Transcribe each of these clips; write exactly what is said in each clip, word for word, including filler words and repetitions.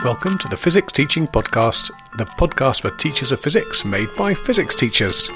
Welcome to the Physics Teaching Podcast, the podcast for teachers of physics, made by physics teachers.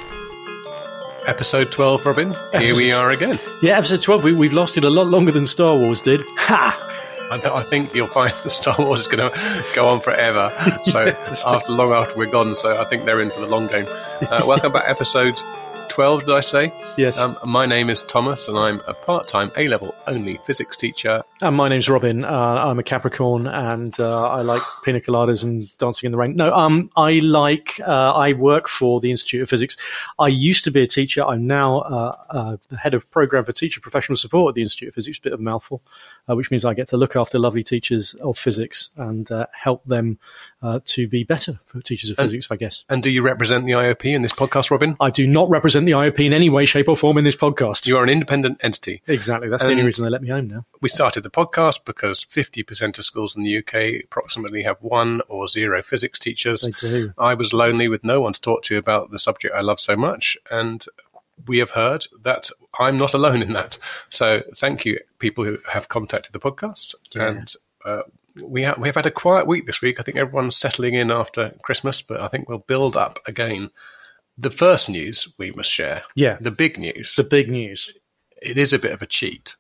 Episode twelve, Robin. Here we are again. Yeah, episode twelve. We, we've lasted a lot longer than Star Wars did. Ha! I, th- I think you'll find that Star Wars is going to go on forever. So yeah, after long after we're gone, so I think they're in for the long game. Uh, welcome back, episode twelve, did I say? Yes. Um, my name is Thomas, and I'm a part-time A-level only physics teacher. And my name's Robin. Uh, I'm a Capricorn, and uh, I like pina coladas and dancing in the rain. No, um, I like. Uh, I work for the Institute of Physics. I used to be a teacher. I'm now uh, uh, the head of program for teacher professional support at the Institute of Physics. Bit of a mouthful, uh, which means I get to look after lovely teachers of physics and uh, help them uh, to be better for teachers of and, physics, I guess. And do you represent the I O P in this podcast, Robin? I do not represent the I O P in any way, shape, or form in this podcast. You are an independent entity. Exactly. That's and the only reason they let me home now. We started the podcast because fifty percent of schools in the U K approximately have one or zero physics teachers. They do. I was lonely with no one to talk to about the subject I love so much, and we have heard that I'm not alone in that. So thank you, people who have contacted the podcast. Yeah. And uh, we, ha- we have had a quiet week this week. I think everyone's settling in after Christmas, but I think we'll build up again. The first news we must share, yeah, the big news, the big news, it is a bit of a cheat,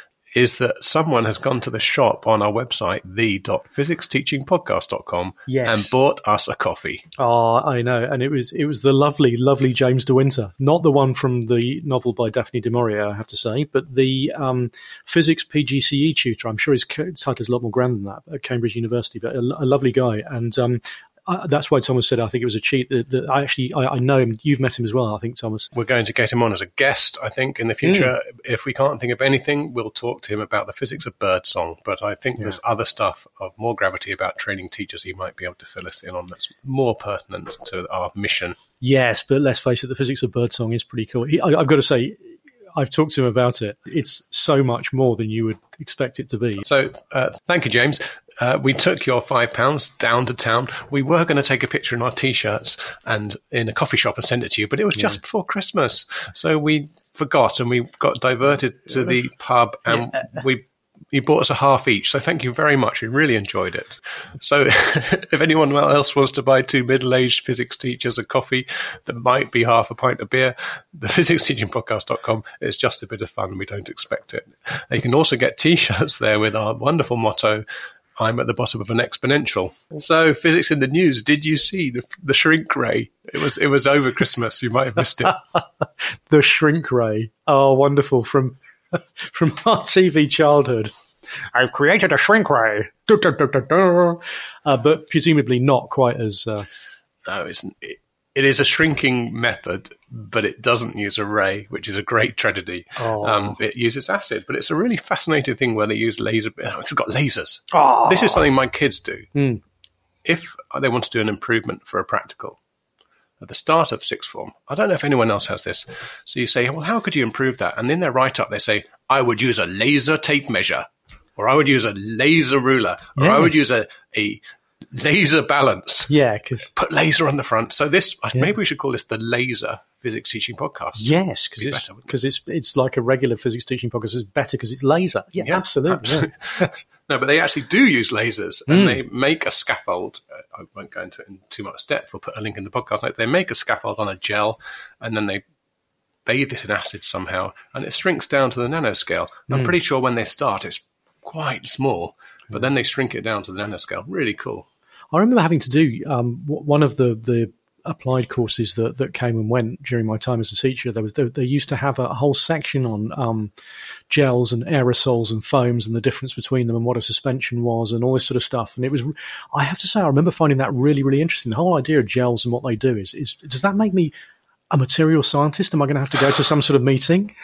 is that someone has gone to the shop on our website, the dot physics teaching podcast dot com, yes, and bought us a coffee. Oh, I know. And it was it was the lovely, lovely James De Winter. Not the one from the novel by Daphne du Maurier, I have to say, but the um, physics P G C E tutor. I'm sure his title is a lot more grand than that, at Cambridge University, but a, a lovely guy. And um, I, that's why Thomas said I think it was a cheat. That, that I actually, I, I know him. You've met him as well, I think, Thomas. We're going to get him on as a guest, I think, in the future. Mm. If we can't think of anything, we'll talk to him about the physics of birdsong. But I think yeah. there's other stuff of more gravity about training teachers he might be able to fill us in on that's more pertinent to our mission. Yes, but let's face it, the physics of birdsong is pretty cool. He, I, I've got to say, I've talked to him about it. It's so much more than you would expect it to be. So uh, thank you, James. Uh, we took your five pounds down to town. We were going to take a picture in our T-shirts and in a coffee shop and send it to you, but it was just yeah. before Christmas. So we forgot and we got diverted to the pub and yeah. we you bought us a half each. So thank you very much. We really enjoyed it. So if anyone else wants to buy two middle-aged physics teachers a coffee that might be half a pint of beer, the physics teaching podcast dot com is just a bit of fun. We don't expect it. You can also get T-shirts there with our wonderful motto, I'm at the bottom of an exponential. So, physics in the news. Did you see the, the shrink ray? It was it was over Christmas. You might have missed it. The shrink ray. Oh, wonderful. From from our T V childhood. I've created a shrink ray. Da, da, da, da, da. Uh, but presumably not quite as... Uh... No, it's, it, it is a shrinking method, but it doesn't use a ray, which is a great tragedy. Oh. Um, it uses acid, but it's a really fascinating thing where they use laser. It's got lasers. Oh. This is something my kids do. Mm. If they want to do an improvement for a practical at the start of sixth form, I don't know if anyone else has this. So you say, well, how could you improve that? And in their write-up, they say, I would use a laser tape measure, or I would use a laser ruler, or yes. I would use a, a laser balance. Yeah, because put laser on the front. So this, yeah. maybe we should call this the Laser Physics Teaching Podcast. Yes, because it's because it? it's it's like a regular physics teaching podcast. It's better because it's laser. Yeah, yeah absolutely. absolutely. Yeah. No, but they actually do use lasers, and mm. they make a scaffold. I won't go into it in too much depth. We'll put a link in the podcast notes. They make a scaffold on a gel, and then they bathe it in acid somehow, and it shrinks down to the nanoscale. Mm. I'm pretty sure when they start, it's quite small, but then they shrink it down to the nanoscale. Really cool. I remember having to do um, one of the, the applied courses that, that came and went during my time as a teacher. There was they, they used to have a whole section on um, gels and aerosols and foams and the difference between them and what a suspension was and all this sort of stuff. And it was, I have to say, I remember finding that really, really interesting. The whole idea of gels and what they do is, is does that make me a material scientist? Am I going to have to go to some sort of meeting?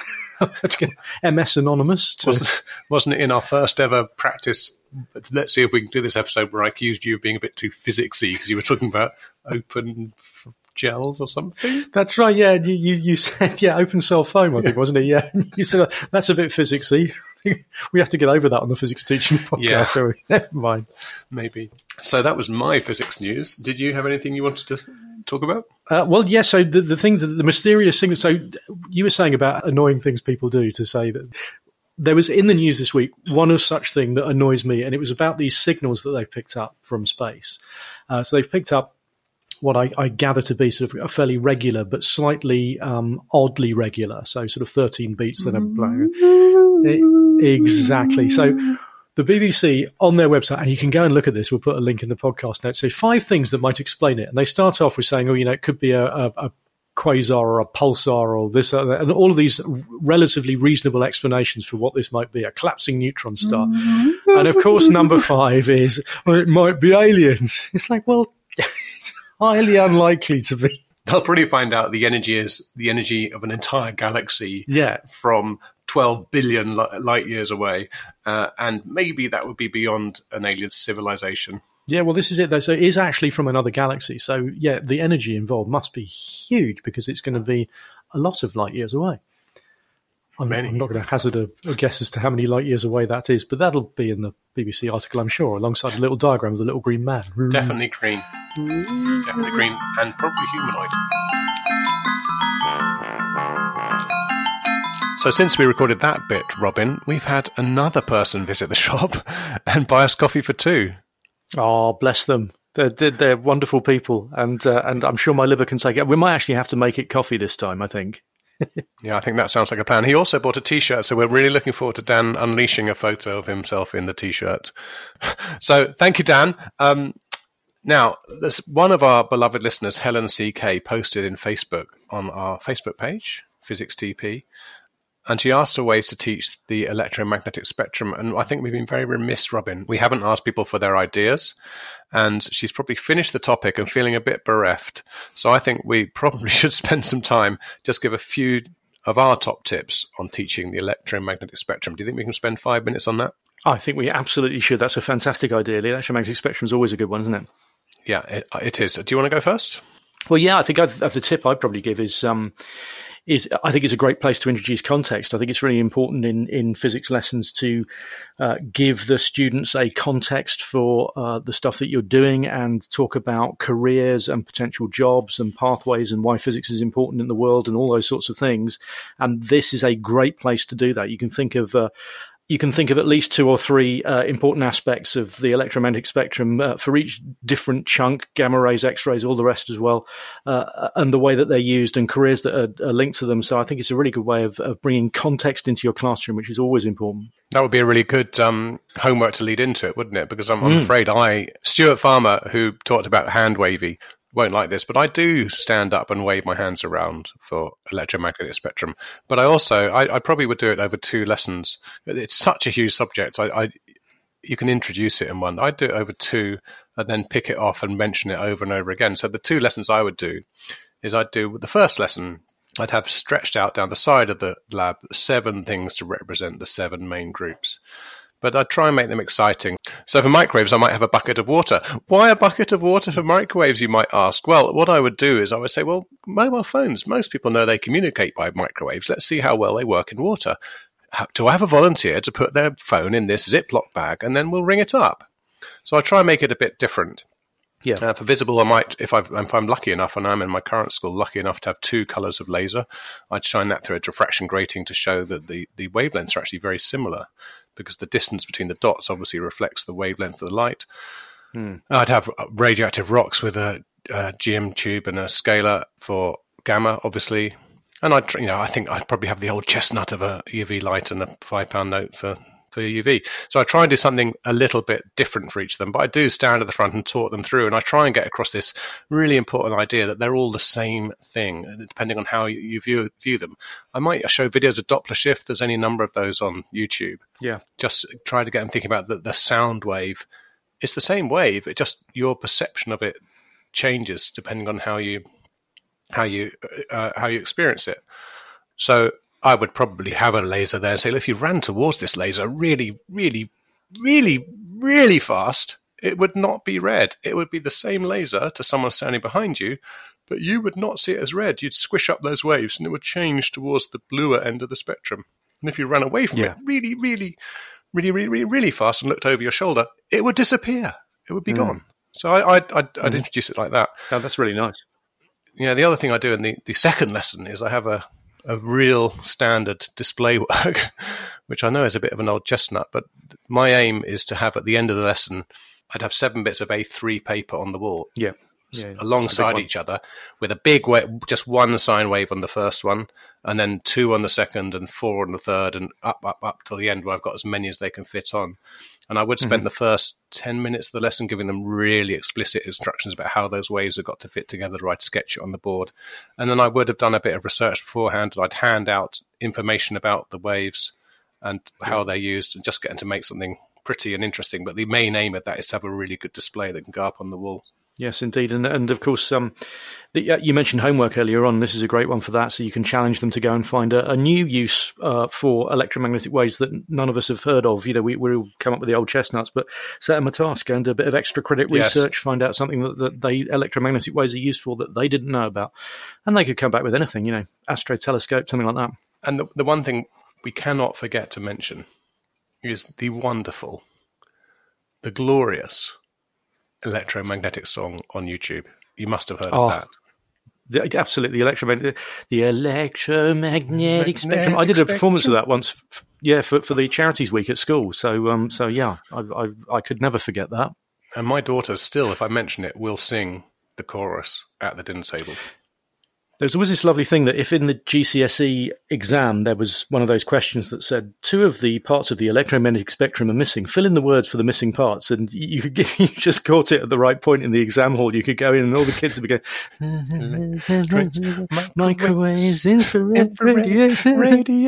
M S Anonymous? To... Wasn't, wasn't it in our first ever practice? Let's see if we can do this episode where I accused you of being a bit too physicsy because you were talking about open gels or something. That's right, yeah. You you, you said, yeah, open cell foam, I think, yeah. wasn't it? Yeah. You said, that's a bit physicsy. We have to get over that on the physics teaching podcast. Yeah. So never mind. Maybe. So that was my physics news. Did you have anything you wanted to talk about? Uh, well, yes. Yeah, so the, the things, the mysterious things. So you were saying about annoying things people do to say that there was in the news this week one of such thing that annoys me, and it was about these signals that they've picked up from space. Uh, so they've picked up what I, I gather to be sort of a fairly regular but slightly um, oddly regular, so sort of thirteen beats that are playing. Exactly. So the B B C on their website, and you can go and look at this, we'll put a link in the podcast notes, so five things that might explain it. And they start off with saying, oh, you know, it could be a, a, a quasar or a pulsar or this, or that, and all of these relatively reasonable explanations for what this might be, a collapsing neutron star. And of course, number five is, oh, it might be aliens. It's like, well, it's highly unlikely to be. They'll probably find out the energy is the energy of an entire galaxy Yeah. from twelve billion li- light years away. Uh, and maybe that would be beyond an alien civilization. Yeah, well, this is it, though. So it is actually from another galaxy. So, yeah, the energy involved must be huge because it's going to be a lot of light years away. I'm, Many. I'm not going to hazard a, a guess as to how many light years away that is, but that'll be in the B B C article, I'm sure, alongside a little diagram of the little green man. Definitely green. Definitely green and probably humanoid. So since we recorded that bit, Robin, we've had another person visit the shop and buy us coffee for two. Oh, bless them. They're, they're, they're wonderful people, and uh, and I'm sure my liver can take it. We might actually have to make it coffee this time, I think. Yeah, I think that sounds like a plan. He also bought a T-shirt, so we're really looking forward to Dan unleashing a photo of himself in the T-shirt. So thank you, Dan. Um, now, there's one of our beloved listeners, Helen C K, posted in Facebook on our Facebook page, Physics T P, and she asked for ways to teach the electromagnetic spectrum. And I think we've been very remiss, Robin. We haven't asked people for their ideas. And she's probably finished the topic and feeling a bit bereft. So I think we probably should spend some time, just give a few of our top tips on teaching the electromagnetic spectrum. Do you think we can spend five minutes on that? I think we absolutely should. That's a fantastic idea. The electromagnetic spectrum is always a good one, isn't it? Yeah, it, it is. Do you want to go first? Well, yeah, I think I'd, the tip I'd probably give is um, is I think it's a great place to introduce context. I think it's really important in, in physics lessons to uh, give the students a context for uh, the stuff that you're doing and talk about careers and potential jobs and pathways and why physics is important in the world and all those sorts of things. And this is a great place to do that. You can think of uh, You can think of at least two or three uh, important aspects of the electromagnetic spectrum uh, for each different chunk, gamma rays, X-rays, all the rest as well, uh, and the way that they're used and careers that are, are linked to them. So I think it's a really good way of, of bringing context into your classroom, which is always important. That would be a really good um, homework to lead into it, wouldn't it? Because I'm, I'm Mm. afraid I, Stuart Farmer, who talked about hand wavy, won't like this, but I do stand up and wave my hands around for electromagnetic spectrum. But I also, I, I probably would do it over two lessons. It's such a huge subject. I, I, you can introduce it in one. I'd do it over two and then pick it off and mention it over and over again. So the two lessons I would do is I'd do the first lesson, I'd have stretched out down the side of the lab seven things to represent the seven main groups. But I'd try and make them exciting. So for microwaves, I might have a bucket of water. Why a bucket of water for microwaves, you might ask? Well, what I would do is I would say, well, mobile phones, most people know they communicate by microwaves. Let's see how well they work in water. How, do I have a volunteer to put their phone in this Ziploc bag and then we'll ring it up? So I try and make it a bit different. Yeah. Uh, for visible, I might, if, I've, if I'm lucky enough, and I'm in my current school, lucky enough to have two colours of laser, I'd shine that through a diffraction grating to show that the, the wavelengths are actually very similar, because the distance between the dots obviously reflects the wavelength of the light. Hmm. I'd have radioactive rocks with a, a G M tube and a scalar for gamma, obviously. And I'd, you know, I think I'd probably have the old chestnut of a U V light and a five pound note for, for U V. So I try and do something a little bit different for each of them, but I do stand at the front and talk them through, and I try and get across this really important idea that they're all the same thing, depending on how you view view them. I might show videos of Doppler shift. There's any number of those on YouTube. Yeah. Just try to get them thinking about the, the sound wave. It's the same wave. It just, your perception of it changes depending on how you how you uh, how you experience it. So I would probably have a laser there and say, if you ran towards this laser really, really, really, really fast, it would not be red. It would be the same laser to someone standing behind you, but you would not see it as red. You'd squish up those waves and it would change towards the bluer end of the spectrum. And if you ran away from yeah. it really, really, really, really, really, really fast and looked over your shoulder, it would disappear. It would be mm. gone. So I, I'd, I'd, mm. I'd introduce it like that. Oh, that's really nice. Yeah, the other thing I do in the, the second lesson is I have a of real standard display work, which I know is a bit of an old chestnut, but my aim is to have at the end of the lesson, I'd have seven bits of A three paper on the wall. Yeah. Yeah, alongside each other with a big wave, just one sine wave on the first one, and then two on the second and four on the third, and up, up, up till the end where I've got as many as they can fit on. And I would spend mm-hmm. the first ten minutes of the lesson giving them really explicit instructions about how those waves have got to fit together, or I'd sketch it on the board. And then I would have done a bit of research beforehand, and I'd hand out information about the waves and how yeah. they're used, and just getting to make something pretty and interesting. But the main aim of that is to have a really good display that can go up on the wall. Yes, indeed. And, and of course, um, the, uh, you mentioned homework earlier on. This is a great one for that. So you can challenge them to go and find a, a new use uh, for electromagnetic waves that none of us have heard of. You know, we, we'll come up with the old chestnuts, but set them a task and a bit of extra credit research, yes. find out something that, that they electromagnetic waves are used for that they didn't know about. And they could come back with anything, you know, astro telescope, something like that. And the, the one thing we cannot forget to mention is the wonderful, the glorious electromagnetic song on YouTube. You must have heard oh, of that. The, absolutely, the electromagnetic, the electromagnetic spectrum. I did a performance of that once, f- yeah, for, for the Charities Week at school. So, um, so yeah, I, I I could never forget that. And my daughter still, if I mention it, will sing the chorus at the dinner table. There's always this lovely thing that if in the G C S E exam there was one of those questions that said two of the parts of the electromagnetic spectrum are missing, fill in the words for the missing parts, and you could get, you just caught it at the right point in the exam hall. You could go in and all the kids would be going, microwaves, infrared, radiation, radiation.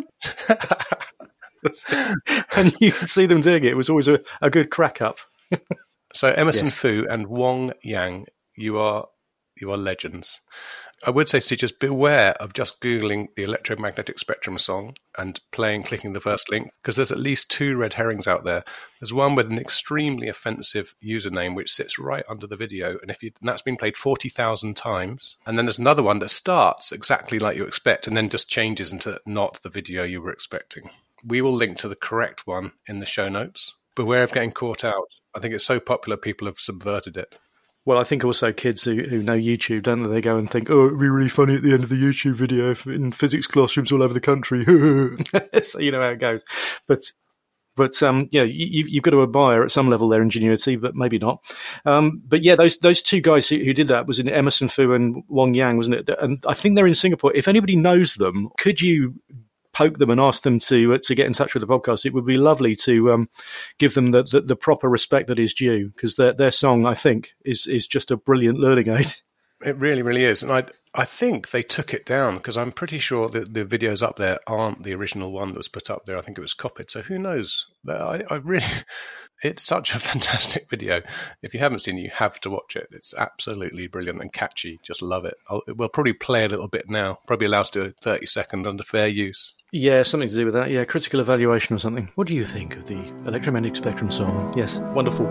And you could see them doing it. It was always a, a good crack up. So Emerson yes. Fu and Wong Yang, you are you are legends. I would say to teachers, beware of just Googling the electromagnetic spectrum song and playing, clicking the first link, because there's at least two red herrings out there. There's one with an extremely offensive username, which sits right under the video, and if you, and that's been played forty thousand times. And then there's another one that starts exactly like you expect and then just changes into not the video you were expecting. We will link to the correct one in the show notes. Beware of getting caught out. I think it's so popular, people have subverted it. Well, I think also kids who, who know YouTube, don't they? They go and think, oh, it'd be really funny at the end of the YouTube video in physics classrooms all over the country. So you know how it goes. But, but um, yeah, you, you've got to admire at some level their ingenuity, but maybe not. Um, but yeah, those those two guys who, who did that was in Emerson Fu and Wong Yang, wasn't it? And I think they're in Singapore. If anybody knows them, could you poke them and ask them to uh, to get in touch with the podcast? It would be lovely to um, give them the, the, the proper respect that is due, because their their song, I think, is is just a brilliant learning aid. It really, really is. And I I think they took it down, because I'm pretty sure that the videos up there aren't the original one that was put up there. I think it was copied. So who knows? I, I really, it's such a fantastic video. If you haven't seen it, you have to watch it. It's absolutely brilliant and catchy. Just love it. I'll, we'll probably play a little bit now. Probably allowed to do a thirty second under fair use. Yeah, something to do with that. Yeah, critical evaluation or something. What do you think of the electromagnetic spectrum song? Yes, wonderful.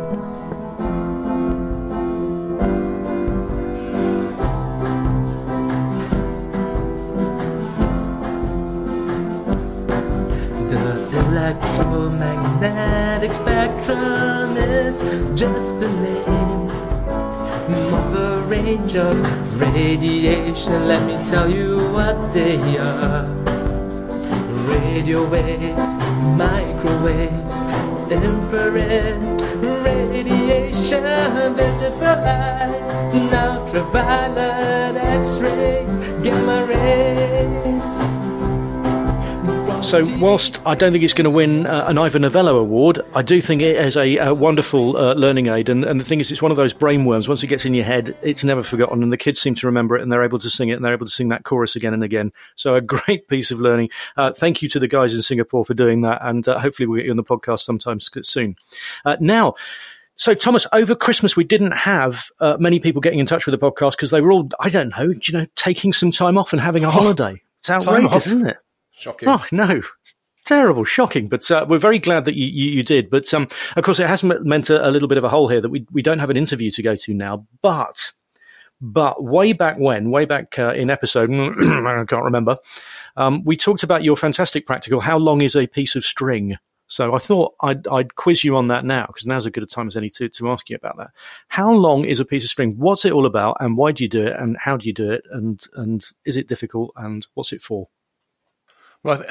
The electromagnetic spectrum is just a name of a range of radiation. Let me tell you what they are. Radio waves, microwaves, infrared radiation, visible, ultraviolet, X-rays, gamma rays. So whilst I don't think it's going to win uh, an Ivor Novello award, I do think it is a, a wonderful uh, learning aid. And, and the thing is, it's one of those brainworms. Once it gets in your head, it's never forgotten. And the kids seem to remember it, and they're able to sing it, and they're able to sing that chorus again and again. So a great piece of learning. Uh, thank you to the guys in Singapore for doing that. And uh, hopefully we'll get you on the podcast sometime soon. Uh, now, so, Thomas, over Christmas, we didn't have uh, many people getting in touch with the podcast because they were all, I don't know, you know, taking some time off and having a holiday. It's outrageous, isn't it? Shocking. Oh, no. It's terrible, shocking. But uh, we're very glad that you, you, you did. But, um, of course, it has meant a, a little bit of a hole here that we, we don't have an interview to go to now. But but way back when, way back uh, in episode, I can't remember, um, we talked about your fantastic practical, How Long is a Piece of String? So I thought I'd, I'd quiz you on that now, because now's as good a time as any to, to ask you about that. How long is a piece of string? What's it all about, and why do you do it, and how do you do it, and and is it difficult, and what's it for? Well,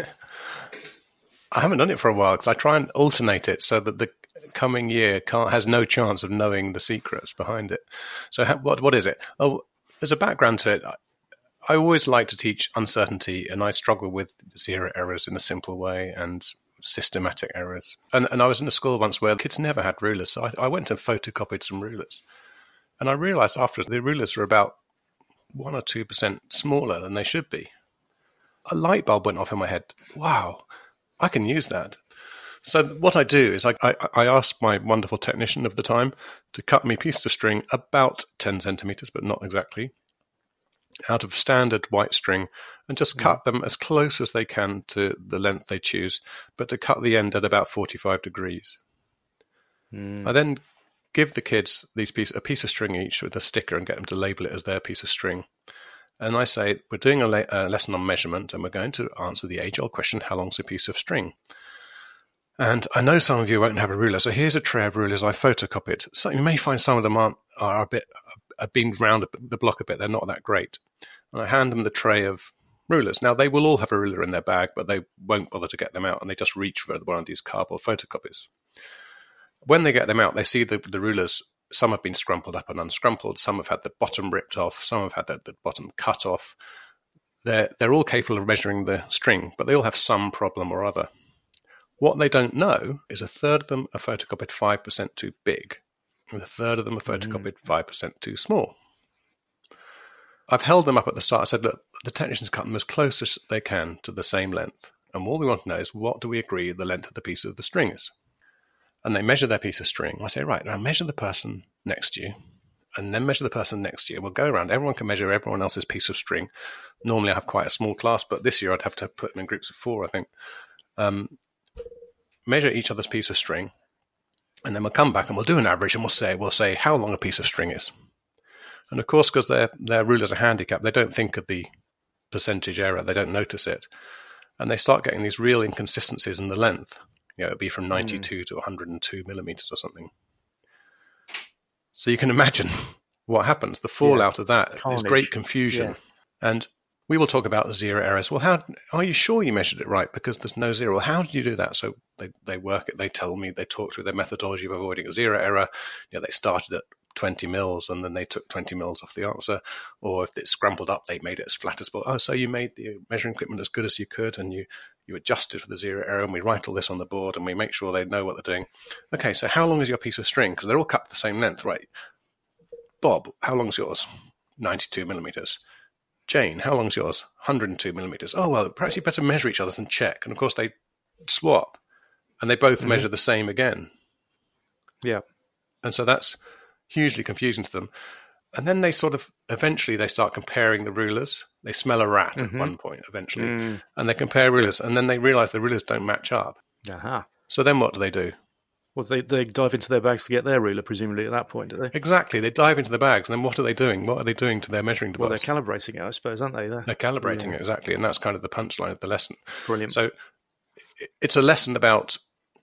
I haven't done it for a while because I try and alternate it so that the coming year can't, has no chance of knowing the secrets behind it. So how, what what is it? Oh, there's a background to it. I, I always like to teach uncertainty, and I struggle with zero errors in a simple way and systematic errors. And, and I was in a school once where kids never had rulers, so I, I went and photocopied some rulers. And I realized after the rulers were about one or two percent smaller than they should be. A light bulb went off in my head. Wow, I can use that. So what I do is I, I, I ask my wonderful technician of the time to cut me pieces of string about ten centimeters, but not exactly, out of standard white string, and just cut them as close as they can to the length they choose, but to cut the end at about forty-five degrees. Mm. I then give the kids these piece, a piece of string each with a sticker and get them to label it as their piece of string. And I say, we're doing a, le- a lesson on measurement, and we're going to answer the age-old question, how long's a piece of string? And I know some of you won't have a ruler, so here's a tray of rulers I photocopied. So you may find some of them aren't are a bit have been round the block a bit. They're not that great. And I hand them the tray of rulers. Now, they will all have a ruler in their bag, but they won't bother to get them out, and they just reach for one of these cardboard photocopies. When they get them out, they see the, the rulers. Some have been scrumpled up and unscrumpled. Some have had the bottom ripped off. Some have had the, the bottom cut off. They're, they're all capable of measuring the string, but they all have some problem or other. What they don't know is a third of them are photocopied five percent too big, and a third of them are photocopied five percent too small. I've held them up at the start. I said, look, the technicians cut them as close as they can to the same length. And all we want to know is, what do we agree the length of the piece of the string is? And they measure their piece of string. I say, right, now measure the person next to you, and then measure the person next to you. We'll go around. Everyone can measure everyone else's piece of string. Normally I have quite a small class, but this year I'd have to put them in groups of four, I think. Um, measure each other's piece of string, and then we'll come back and we'll do an average, and we'll say, we'll say how long a piece of string is. And of course, because their their rulers are handicapped, they don't think of the percentage error. They don't notice it. And they start getting these real inconsistencies in the length. You know, it'd be from ninety-two mm. to one hundred two millimeters or something. So you can imagine what happens. The fallout yeah. of that Carnage. is great confusion. Yeah. And we will talk about zero errors. Well, how are you sure you measured it right? Because there's no zero. Well, how did you do that? So they, they work it. They tell me, they talk through their methodology of avoiding a zero error. You know, they started at twenty mils, and then they took twenty mils off the answer. Or if it's scrambled up, they made it as flat as possible. Oh, so you made the measuring equipment as good as you could, and you, you adjusted for the zero error, and we write all this on the board, and we make sure they know what they're doing. Okay, so how long is your piece of string? Because they're all cut the same length, right? Bob, how long's yours? ninety-two millimeters. Jane, how long's yours? one hundred two millimeters. Oh, well, perhaps you better measure each other's and check. And of course, they swap, and they both mm-hmm. measure the same again. Yeah. And so that's hugely confusing to them. And then they sort of, eventually they start comparing the rulers. They smell a rat mm-hmm. at one point, eventually. Mm. And they compare rulers, and then they realize the rulers don't match up. Uh-huh. So then what do they do? Well, they, they dive into their bags to get their ruler, presumably, at that point, do they? Exactly. They dive into the bags, and then what are they doing? What are they doing to their measuring device? Well, they're calibrating it, I suppose, aren't they? They're, they're calibrating yeah. it, exactly. And that's kind of the punchline of the lesson. Brilliant. So it's a lesson about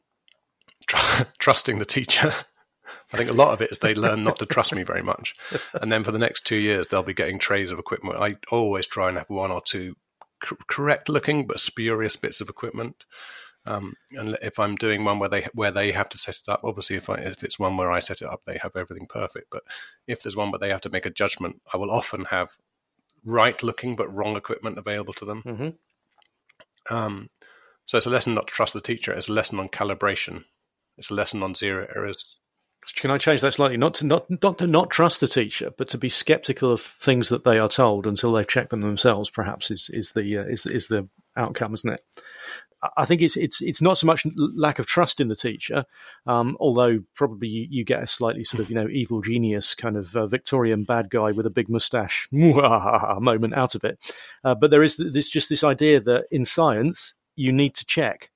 tr- trusting the teacher. I think a lot of it is they learn not to trust me very much. And then for the next two years, they'll be getting trays of equipment. I always try and have one or two c- correct-looking but spurious bits of equipment. Um, and if I'm doing one where they where they have to set it up, obviously if I, if it's one where I set it up, they have everything perfect. But if there's one where they have to make a judgment, I will often have right-looking but wrong equipment available to them. Mm-hmm. Um, so it's a lesson not to trust the teacher. It's a lesson on calibration. It's a lesson on zero errors. Can I change that slightly? Not to not, not to not trust the teacher, but to be skeptical of things that they are told until they've checked them themselves. Perhaps is is the uh, is is the outcome, isn't it? I think it's it's it's not so much lack of trust in the teacher, um, although probably you, you get a slightly sort of you know evil genius kind of uh, Victorian bad guy with a big moustache moment out of it. Uh, but there is this just this idea that in science you need to check.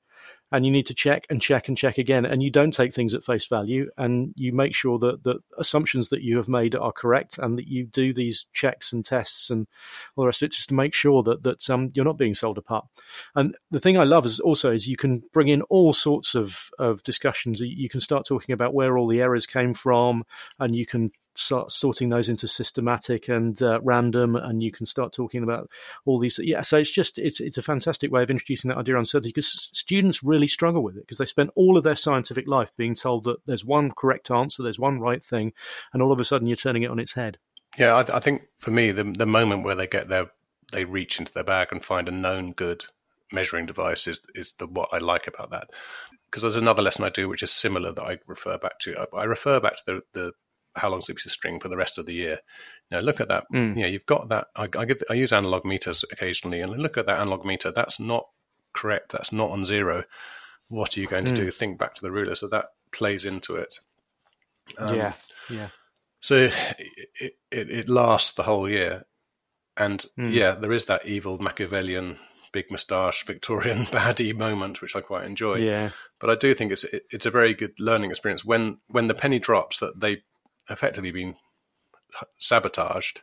and you need to check and check and check again. And you don't take things at face value, and you make sure that the assumptions that you have made are correct, and that you do these checks and tests and all the rest of it just to make sure that that um, you're not being sold apart. And the thing I love is also is you can bring in all sorts of, of discussions. You can start talking about where all the errors came from, and you can start sorting those into systematic and uh, random, and you can start talking about all these. Yeah, so it's just it's it's a fantastic way of introducing that idea of uncertainty, because students really struggle with it, because they spend all of their scientific life being told that there's one correct answer, there's one right thing, and all of a sudden you're turning it on its head. Yeah, I, th- I think for me, the the moment where they get their they reach into their bag and find a known good measuring device is is the what I like about that. Because there's another lesson I do which is similar that I refer back to. I, I refer back to the the how long's a piece of string for the rest of the year. Now look at that. Mm. You know, you've got that. I, I, get, I use analog meters occasionally, and look at that analog meter. That's not correct. That's not on zero. What are you going to mm. do? Think back to the ruler. So that plays into it. Um, yeah, yeah. So it, it it lasts the whole year, and mm. yeah, there is that evil Machiavellian, big moustache Victorian baddie moment, which I quite enjoy. Yeah, but I do think it's it, it's a very good learning experience when when the penny drops that they effectively been sabotaged.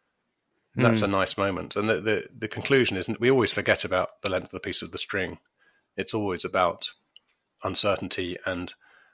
Mm. That's a nice moment. And the, the, the conclusion is we always forget about the length of the piece of the string. It's always about uncertainty and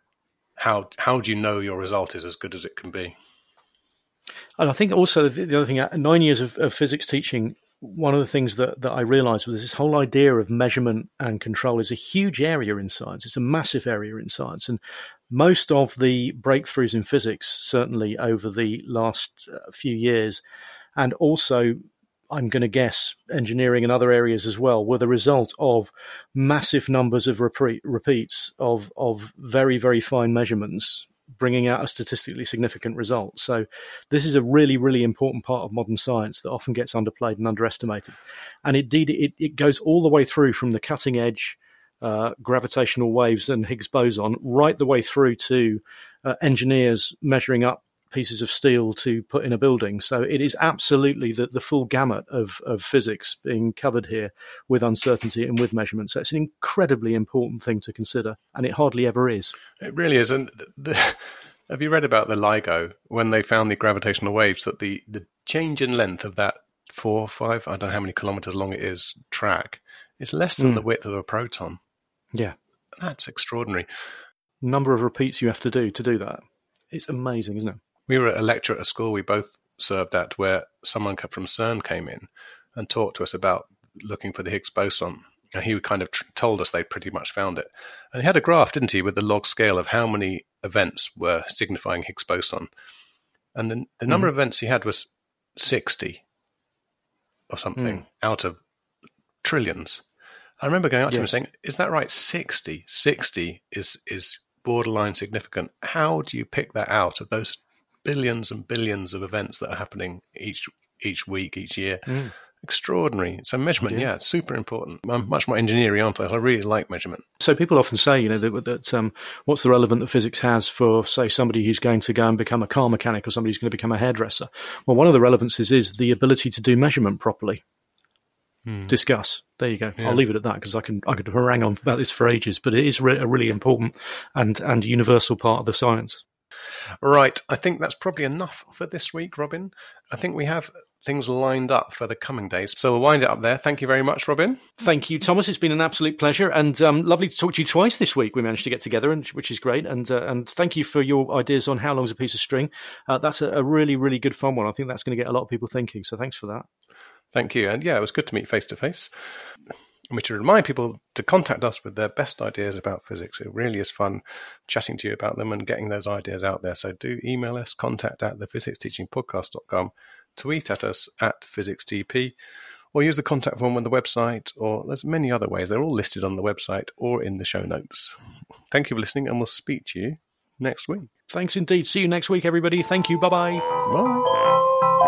how how do you know your result is as good as it can be. And I think also the, the other thing, nine years of, of physics teaching, one of the things that, that I realized was this whole idea of measurement and control is a huge area in science. It's a massive area in science. And most of the breakthroughs in physics, certainly over the last uh, few years, and also, I'm going to guess, engineering and other areas as well, were the result of massive numbers of repeat, repeats of, of very, very fine measurements, bringing out a statistically significant result. So this is a really, really important part of modern science that often gets underplayed and underestimated. And indeed, it, it goes all the way through from the cutting edge uh, gravitational waves and Higgs boson right the way through to uh, engineers measuring up pieces of steel to put in a building. So it is absolutely the, the full gamut of, of physics being covered here with uncertainty and with measurement. So it's an incredibly important thing to consider, and it hardly ever is. It really is. And the, have you read about the LIGO when they found the gravitational waves, that the, the change in length of that four, five, I don't know how many kilometers long it is, track, is less than mm. the width of a proton. Yeah. That's extraordinary. Number of repeats you have to do to do that. It's amazing, isn't it? We were at a lecture at a school we both served at where someone from CERN came in and talked to us about looking for the Higgs boson. And he kind of tr- told us they'd pretty much found it. And he had a graph, didn't he, with the log scale of how many events were signifying Higgs boson. And the, the number mm. of events he had was sixty or something mm. out of trillions. I remember going up to yes. him and saying, is that right? sixty? sixty is, is borderline significant. How do you pick that out of those billions and billions of events that are happening each each week, each year? Mm. Extraordinary. So measurement, yeah. yeah, it's super important. I'm much more engineering, aren't I? I really like measurement. So people often say, you know, that, that um, what's the relevance that physics has for, say, somebody who's going to go and become a car mechanic or somebody who's going to become a hairdresser? Well, one of the relevances is the ability to do measurement properly. Hmm. Discuss. There you go. Yeah. I'll leave it at that because I can I could harangue on about this for ages, but it is re- a really important and, and universal part of the science. Right. I think that's probably enough for this week, Robin. I think we have things lined up for the coming days. So we'll wind it up there. Thank you very much, Robin. Thank you, Thomas. It's been an absolute pleasure, and um, lovely to talk to you twice this week. We managed to get together, and which is great. And uh, and thank you for your ideas on how long's a piece of string. Uh, that's a, a really, really good fun one. I think that's going to get a lot of people thinking. So thanks for that. Thank you. And yeah, it was good to meet face to face. And we should remind people to contact us with their best ideas about physics. It really is fun chatting to you about them and getting those ideas out there. So do email us, contact at the physics teaching podcast dot com, tweet at us at physicstp, or use the contact form on the website, or there's many other ways. They're all listed on the website or in the show notes. Thank you for listening, and we'll speak to you next week. Thanks indeed. See you next week, everybody. Thank you. Bye-bye. Bye.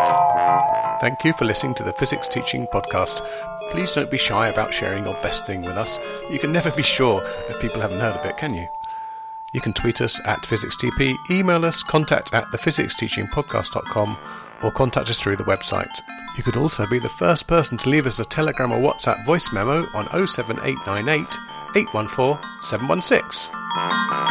Thank you for listening to the Physics Teaching Podcast. Please don't be shy about sharing your best thing with us. You can never be sure if people haven't heard of it, can you? You can tweet us at PhysicsTP, email us, contact at the physics teaching podcast dot com, or contact us through the website. You could also be the first person to leave us a Telegram or WhatsApp voice memo on oh seven eight nine eight, eight one four seven one six.